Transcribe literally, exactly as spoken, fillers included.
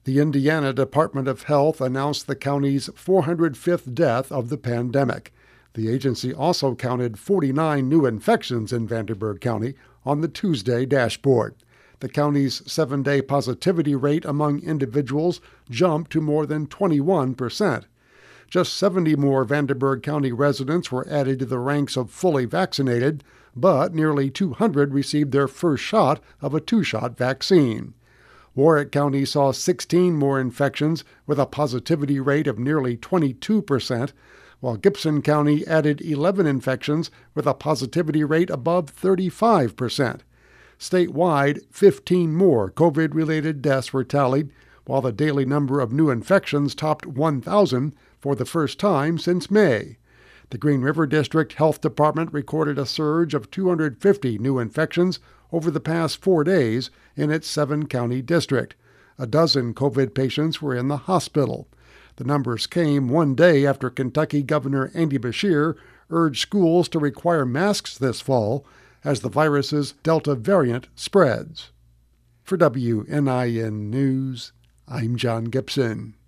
The Indiana Department of Health announced the county's four hundred fifth death of the pandemic. The agency also counted forty-nine new infections in Vanderburgh County on the Tuesday dashboard. The county's seven-day positivity rate among individuals jumped to more than twenty-one percent. Just seventy more Vanderburgh County residents were added to the ranks of fully vaccinated, but nearly two hundred received their first shot of a two-shot vaccine. Warwick County saw sixteen more infections with a positivity rate of nearly twenty-two percent, while Gibson County added eleven infections with a positivity rate above thirty-five percent. Statewide, fifteen more COVID-related deaths were tallied, while the daily number of new infections topped one thousand for the first time since May. The Green River District Health Department recorded a surge of two hundred fifty new infections over the past four days in its seven-county district. A dozen COVID patients were in the hospital. The numbers came one day after Kentucky Governor Andy Beshear urged schools to require masks this fall as the virus's Delta variant spreads. For W N I N News, I'm John Gibson.